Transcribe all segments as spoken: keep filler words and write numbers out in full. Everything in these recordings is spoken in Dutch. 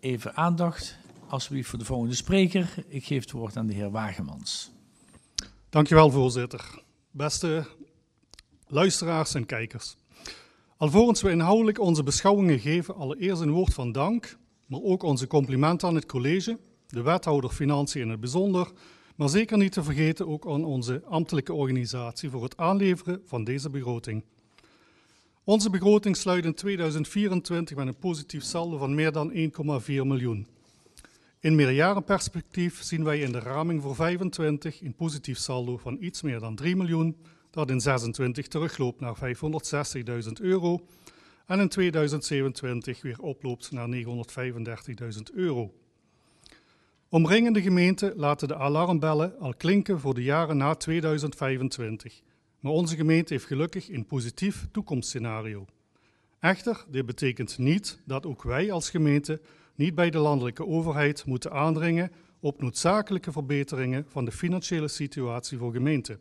even aandacht, alsjeblieft voor de volgende spreker. Ik geef het woord aan de heer Wagemans. Dankjewel, voorzitter. Beste luisteraars en kijkers. Alvorens we inhoudelijk onze beschouwingen geven, allereerst een woord van dank, maar ook onze complimenten aan het college, de wethouder Financiën in het bijzonder, maar zeker niet te vergeten ook aan onze ambtelijke organisatie voor het aanleveren van deze begroting. Onze begroting sluit in tweeduizend vierentwintig met een positief saldo van meer dan één komma vier miljoen. In meerjarenperspectief zien wij in de raming voor vijfentwintig een positief saldo van iets meer dan drie miljoen, dat in zesentwintig terugloopt naar vijfhonderdzestigduizend euro en in tweeduizend zevenentwintig weer oploopt naar negenhonderdvijfendertigduizend euro. Omringende gemeenten laten de alarmbellen al klinken voor de jaren na tweeduizend vijfentwintig. Maar onze gemeente heeft gelukkig een positief toekomstscenario. Echter, dit betekent niet dat ook wij als gemeente niet bij de landelijke overheid moeten aandringen op noodzakelijke verbeteringen van de financiële situatie voor gemeenten.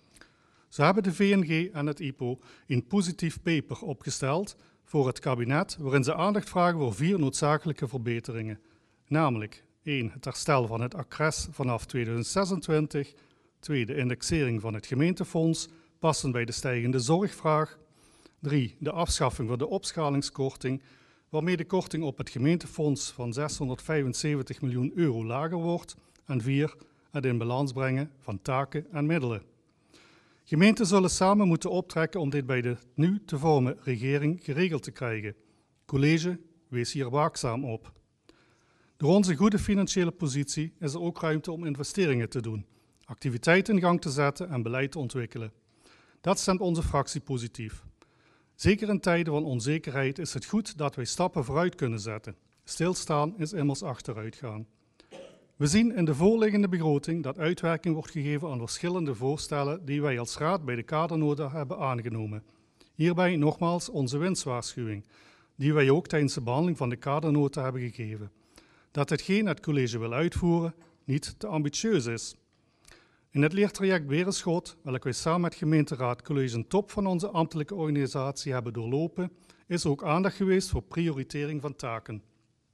Zo hebben de V N G en het I P O een positief paper opgesteld voor het kabinet waarin ze aandacht vragen voor vier noodzakelijke verbeteringen. Namelijk één. Het herstel van het accres vanaf tweeduizend zesentwintig. twee. De indexering van het gemeentefonds, passend bij de stijgende zorgvraag. drie. De afschaffing van de opschalingskorting, waarmee de korting op het gemeentefonds van zeshonderdvijfenzeventig miljoen euro lager wordt. En vier. Het in balans brengen van taken en middelen. Gemeenten zullen samen moeten optrekken om dit bij de nu te vormen regering geregeld te krijgen. College, wees hier waakzaam op. Door onze goede financiële positie is er ook ruimte om investeringen te doen, activiteiten in gang te zetten en beleid te ontwikkelen. Dat stemt onze fractie positief. Zeker in tijden van onzekerheid is het goed dat wij stappen vooruit kunnen zetten. Stilstaan is immers achteruitgaan. We zien in de voorliggende begroting dat uitwerking wordt gegeven aan verschillende voorstellen die wij als raad bij de kadernota hebben aangenomen. Hierbij nogmaals onze winstwaarschuwing, die wij ook tijdens de behandeling van de kadernota hebben gegeven. Dat hetgeen het college wil uitvoeren niet te ambitieus is. In het leertraject Berenschot, welk wij samen met gemeenteraad college een top van onze ambtelijke organisatie hebben doorlopen, is ook aandacht geweest voor prioritering van taken.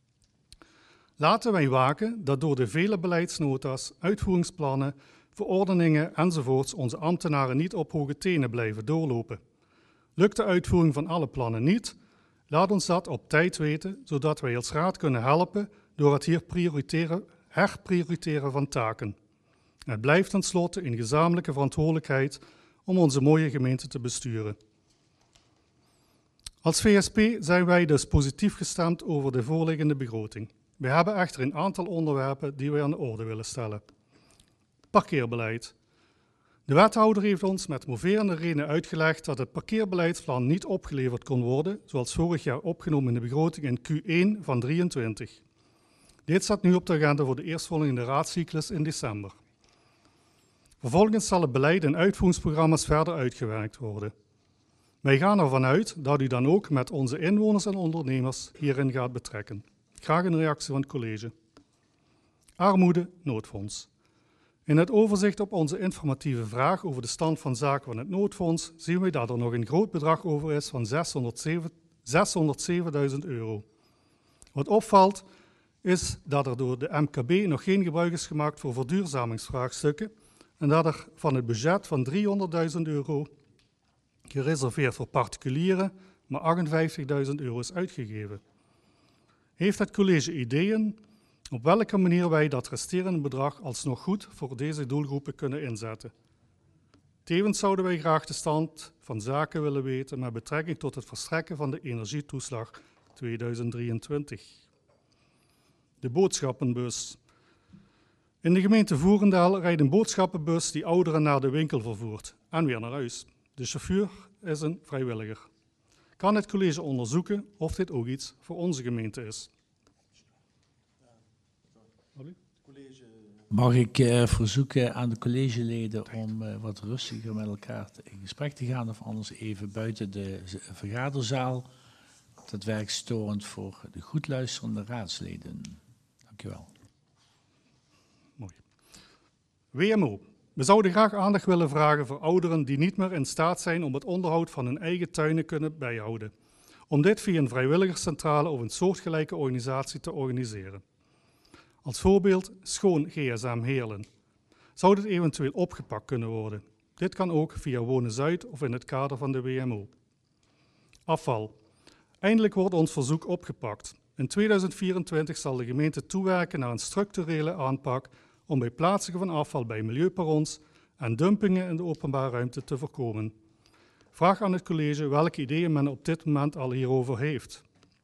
Laten wij waken dat door de vele beleidsnota's, uitvoeringsplannen, verordeningen enzovoorts onze ambtenaren niet op hoge tenen blijven doorlopen. Lukt de uitvoering van alle plannen niet? Laat ons dat op tijd weten, zodat wij als raad kunnen helpen door het hier prioriteren, herprioriteren van taken. Het blijft tenslotte een gezamenlijke verantwoordelijkheid om onze mooie gemeente te besturen. Als V S P zijn wij dus positief gestemd over de voorliggende begroting. We hebben echter een aantal onderwerpen die wij aan de orde willen stellen. Parkeerbeleid. De wethouder heeft ons met moverende redenen uitgelegd dat het parkeerbeleidsplan niet opgeleverd kon worden, zoals vorig jaar opgenomen in de begroting in Q één van drieëntwintig. Dit staat nu op de agenda voor de eerstvolgende raadscyclus in december. Vervolgens zal het beleid en uitvoeringsprogramma's verder uitgewerkt worden. Wij gaan ervan uit dat u dan ook met onze inwoners en ondernemers hierin gaat betrekken. Graag een reactie van het college. Armoede, noodfonds. In het overzicht op onze informatieve vraag over de stand van zaken van het noodfonds zien we dat er nog een groot bedrag over is van zeshonderdzevenduizend euro. Wat opvalt is dat er door de M K B nog geen gebruik is gemaakt voor verduurzamingsvraagstukken en dat er van het budget van driehonderdduizend euro gereserveerd voor particulieren, maar achtenvijftigduizend euro is uitgegeven. Heeft het college ideeën op welke manier wij dat resterende bedrag alsnog goed voor deze doelgroepen kunnen inzetten? Tevens zouden wij graag de stand van zaken willen weten met betrekking tot het verstrekken van de energietoeslag tweeduizend drieëntwintig. De boodschappenbus. In de gemeente Voerendaal rijdt een boodschappenbus die ouderen naar de winkel vervoert en weer naar huis. De chauffeur is een vrijwilliger. Kan het college onderzoeken of dit ook iets voor onze gemeente is? Mag ik uh, verzoeken aan de collegeleden om uh, wat rustiger met elkaar te, in gesprek te gaan of anders even buiten de vergaderzaal. Dat werkt storend voor de goed luisterende raadsleden. Dank u wel. Mooi. W M O. We zouden graag aandacht willen vragen voor ouderen die niet meer in staat zijn om het onderhoud van hun eigen tuinen kunnen bijhouden. om dit via een vrijwilligerscentrale of een soortgelijke organisatie te organiseren. Als voorbeeld Schoon G S M Heerlen. Zou dit eventueel opgepakt kunnen worden? Dit kan ook via Wonen Zuid of in het kader van de W M O. Afval. Eindelijk wordt ons verzoek opgepakt. In tweeduizend vierentwintig zal de gemeente toewerken naar een structurele aanpak om bij plaatsingen van afval bij milieuperrons en dumpingen in de openbare ruimte te voorkomen. Vraag aan het college welke ideeën men op dit moment al hierover heeft.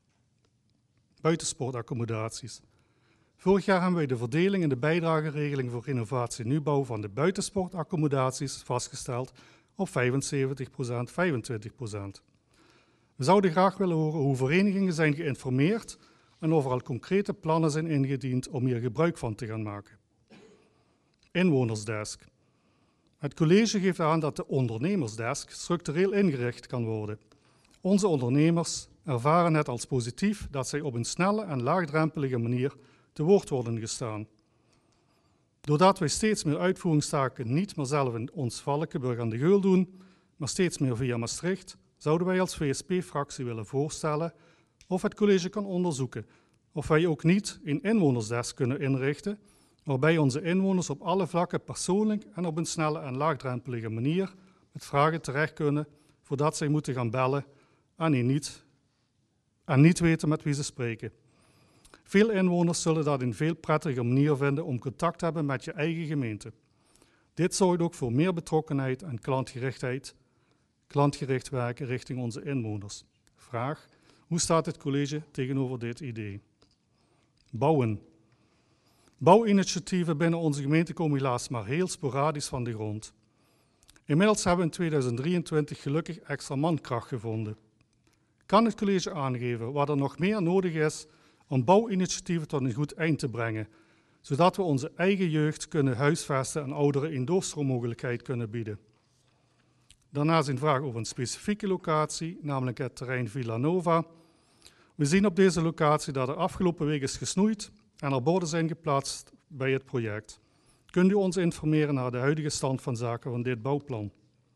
Buitensportaccommodaties. Vorig jaar hebben wij de verdeling in de bijdrageregeling voor renovatie en nieuwbouw van de buitensportaccommodaties vastgesteld op vijfenzeventig procent, vijfentwintig procent. We zouden graag willen horen hoe verenigingen zijn geïnformeerd en of er al concrete plannen zijn ingediend om hier gebruik van te gaan maken. Inwonersdesk. Het college geeft aan dat de ondernemersdesk structureel ingericht kan worden. Onze ondernemers ervaren het als positief dat zij op een snelle en laagdrempelige manier te woord worden gestaan. Doordat wij steeds meer uitvoeringstaken niet meer zelf in ons Valkenburg aan de Geul doen, maar steeds meer via Maastricht, zouden wij als V S P-fractie willen voorstellen of het college kan onderzoeken of wij ook niet een inwonersdesk kunnen inrichten, waarbij onze inwoners op alle vlakken persoonlijk en op een snelle en laagdrempelige manier met vragen terecht kunnen voordat zij moeten gaan bellen en niet, en niet weten met wie ze spreken. Veel inwoners zullen dat een veel prettiger manier vinden om contact te hebben met je eigen gemeente. Dit zorgt ook voor meer betrokkenheid en klantgerichtheid, klantgericht werken richting onze inwoners. Vraag: hoe staat het college tegenover dit idee? Bouwen. Bouwinitiatieven binnen onze gemeente komen helaas maar heel sporadisch van de grond. Inmiddels hebben we in tweeduizend drieëntwintig gelukkig extra mankracht gevonden. Kan het college aangeven wat er nog meer nodig is om bouwinitiatieven tot een goed eind te brengen, zodat we onze eigen jeugd kunnen huisvesten en ouderen een doorstroommogelijkheid kunnen bieden? Daarnaast een vraag over een specifieke locatie, namelijk het terrein Villa Nova. We zien op deze locatie dat er afgelopen week is gesnoeid en er borden zijn geplaatst bij het project. Kunt u ons informeren naar de huidige stand van zaken van dit bouwplan?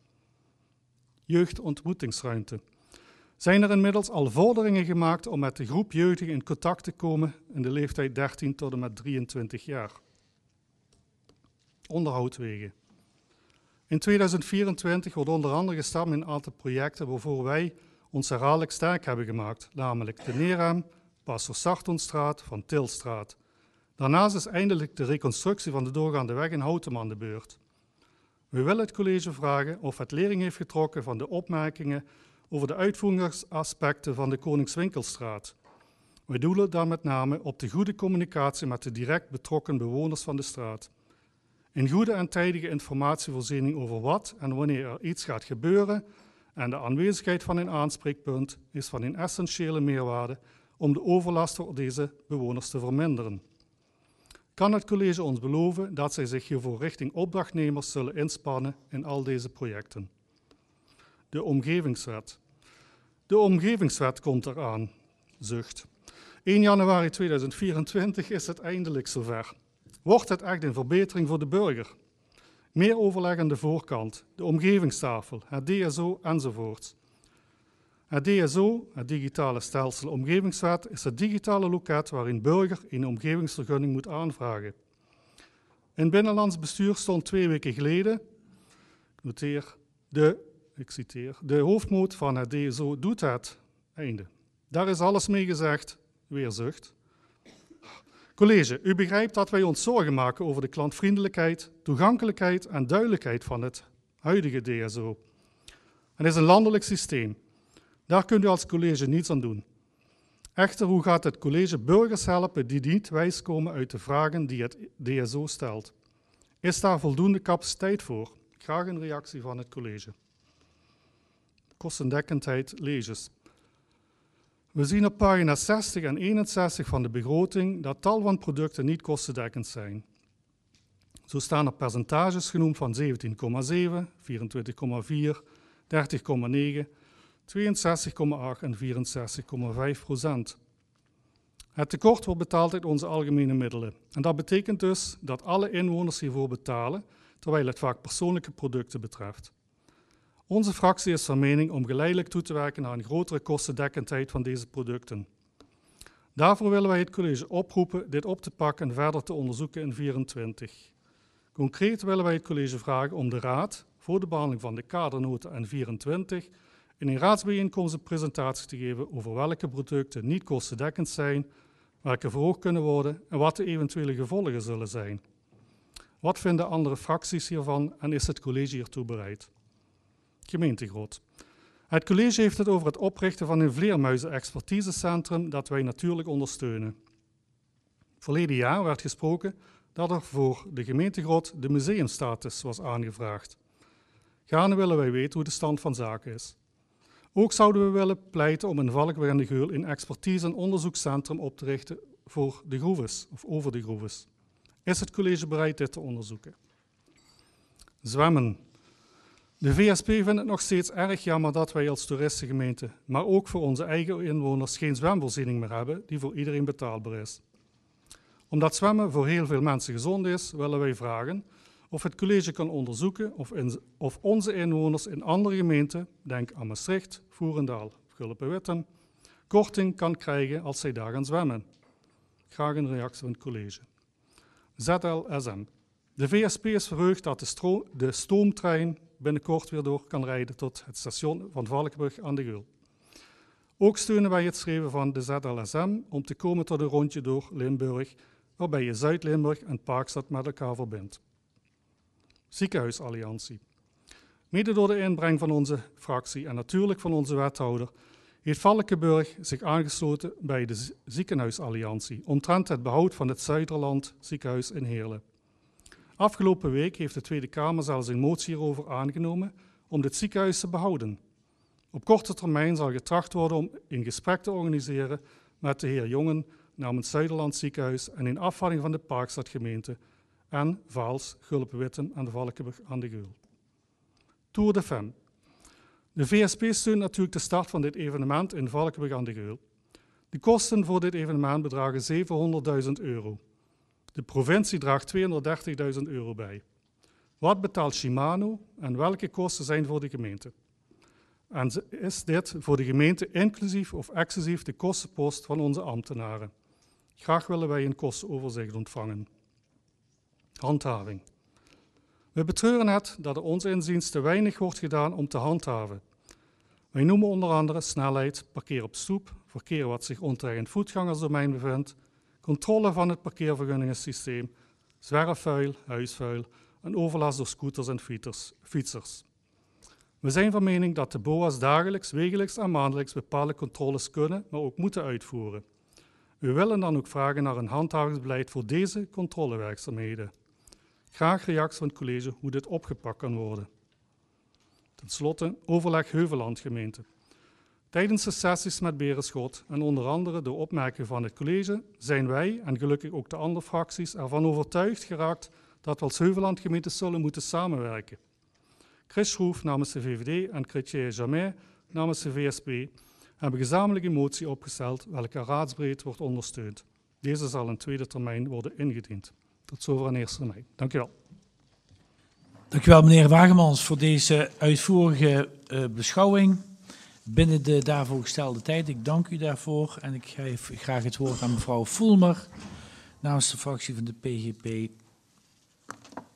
Jeugdontmoetingsruimte. Zijn er inmiddels al vorderingen gemaakt om met de groep jeugdigen in contact te komen in de leeftijd dertien tot en met drieëntwintig jaar? Onderhoudwegen. In tweeduizend vierentwintig wordt onder andere gestart met een aantal projecten waarvoor wij ons herhaaldelijk sterk hebben gemaakt, namelijk de Neerem, Pastor Sartonstraat, Van Tilstraat. Daarnaast is eindelijk de reconstructie van de doorgaande weg in Houten aan de beurt. We willen het college vragen of het lering heeft getrokken van de opmerkingen over de uitvoeringsaspecten van de Koningswinkelstraat. We doelen daar met name op de goede communicatie met de direct betrokken bewoners van de straat. Een goede en tijdige informatievoorziening over wat en wanneer er iets gaat gebeuren en de aanwezigheid van een aanspreekpunt is van een essentiële meerwaarde om de overlast voor deze bewoners te verminderen. Kan het college ons beloven dat zij zich hiervoor richting opdrachtnemers zullen inspannen in al deze projecten? De omgevingswet. De omgevingswet komt eraan. Zucht. één januari tweeduizend vierentwintig is het eindelijk zover. Wordt het echt een verbetering voor de burger? Meer overleg aan de voorkant, de omgevingstafel, het D S O enzovoort. Het D S O, het digitale stelsel omgevingswet, is het digitale loket waarin burger een omgevingsvergunning moet aanvragen. In binnenlands bestuur stond twee weken geleden, ik noteer, de, ik citeer, de hoofdmoot van het D S O doet het, einde. Daar is alles mee gezegd, weer zucht. College, u begrijpt dat wij ons zorgen maken over de klantvriendelijkheid, toegankelijkheid en duidelijkheid van het huidige D S O. Het is een landelijk systeem. Daar kunt u als college niets aan doen. Echter, hoe gaat het college burgers helpen die niet wijskomen uit de vragen die het D S O stelt? Is daar voldoende capaciteit voor? Graag een reactie van het college. Kostendekkendheid leges. We zien op pagina zestig en eenenzestig van de begroting dat tal van producten niet kostendekkend zijn. Zo staan er percentages genoemd van zeventien komma zeven, vierentwintig komma vier, dertig komma negen, tweeënzestig komma acht en vierenzestig komma vijf procent. Het tekort wordt betaald uit onze algemene middelen. En dat betekent dus dat alle inwoners hiervoor betalen, terwijl het vaak persoonlijke producten betreft. Onze fractie is van mening om geleidelijk toe te werken naar een grotere kostendekkendheid van deze producten. Daarvoor willen wij het college oproepen dit op te pakken en verder te onderzoeken in vierentwintig. Concreet willen wij het college vragen om de raad voor de behandeling van de kadernota en vierentwintig in een raadsbijeenkomst een presentatie te geven over welke producten niet kostendekkend zijn, welke verhoogd kunnen worden en wat de eventuele gevolgen zullen zijn. Wat vinden andere fracties hiervan en is het college hiertoe bereid? Gemeentegrot. Het college heeft het over het oprichten van een vleermuizen-expertisecentrum dat wij natuurlijk ondersteunen. Verleden jaar werd gesproken dat er voor de gemeentegrot de museumstatus was aangevraagd. Gaarne willen wij weten hoe de stand van zaken is. Ook zouden we willen pleiten om in Valkenburg aan de Geul een expertise- en onderzoekscentrum op te richten voor de groeves of over de groeves. Is het college bereid dit te onderzoeken? Zwemmen. De V S P vindt het nog steeds erg jammer dat wij als toeristengemeente, maar ook voor onze eigen inwoners, geen zwemvoorziening meer hebben die voor iedereen betaalbaar is. Omdat zwemmen voor heel veel mensen gezond is, willen wij vragen of het college kan onderzoeken of, in, of onze inwoners in andere gemeenten, denk aan Maastricht, Voerendaal, Gulpen-Wittem, korting kan krijgen als zij daar gaan zwemmen. Graag een reactie van het college. Z L S M. De V S P is verheugd dat de, stro- de stoomtrein binnenkort weer door kan rijden tot het station van Valkenburg aan de Geul. Ook steunen wij het streven van de Z L S M om te komen tot een rondje door Limburg, waarbij je Zuid-Limburg en Parkstad met elkaar verbindt. Ziekenhuisalliantie. Mede door de inbreng van onze fractie en natuurlijk van onze wethouder heeft Valkenburg zich aangesloten bij de Ziekenhuisalliantie omtrent het behoud van het Zuiderland ziekenhuis in Heerlen. Afgelopen week heeft de Tweede Kamer zelfs een motie hierover aangenomen om dit ziekenhuis te behouden. Op korte termijn zal getracht worden om een gesprek te organiseren met de heer Jongen namens Zuiderland ziekenhuis en een afvatting van de Parkstadgemeente en Vaals, Gulpen-Wittem en de Valkenburg aan de Geul. Tour de Femme. De V S P steunt natuurlijk de start van dit evenement in Valkenburg aan de Geul. De kosten voor dit evenement bedragen zevenhonderdduizend euro. De provincie draagt tweehonderddertigduizend euro bij. Wat betaalt Shimano en welke kosten zijn voor de gemeente? En is dit voor de gemeente inclusief of exclusief de kostenpost van onze ambtenaren? Graag willen wij een kostenoverzicht ontvangen. Handhaving. We betreuren het dat er ons inziens te weinig wordt gedaan om te handhaven. Wij noemen onder andere snelheid, parkeer op stoep, verkeer wat zich onterecht in het voetgangersdomein bevindt, controle van het parkeervergunningensysteem, zwerfvuil, huisvuil en overlast door scooters en fietsers. We zijn van mening dat de B O A's dagelijks, wekelijks en maandelijks bepaalde controles kunnen, maar ook moeten uitvoeren. We willen dan ook vragen naar een handhavingsbeleid voor deze controlewerkzaamheden. Graag reactie van het college hoe dit opgepakt kan worden. Ten slotte, overleg Heuvelland gemeente. Tijdens de sessies met Berenschot en onder andere de opmerkingen van het college zijn wij, en gelukkig ook de andere fracties, ervan overtuigd geraakt dat we als Heuvelland gemeente zullen moeten samenwerken. Chris Schroef namens de V V D en Chrétien Jamais namens de V S P hebben gezamenlijk een motie opgesteld welke raadsbreed wordt ondersteund. Deze zal in tweede termijn worden ingediend. Tot zover in eerste termijn. Dank u wel. Dank u wel, meneer Wagemans, voor deze uitvoerige uh, beschouwing binnen de daarvoor gestelde tijd. Ik dank u daarvoor en ik geef graag het woord aan mevrouw Voelmer namens de fractie van de P G P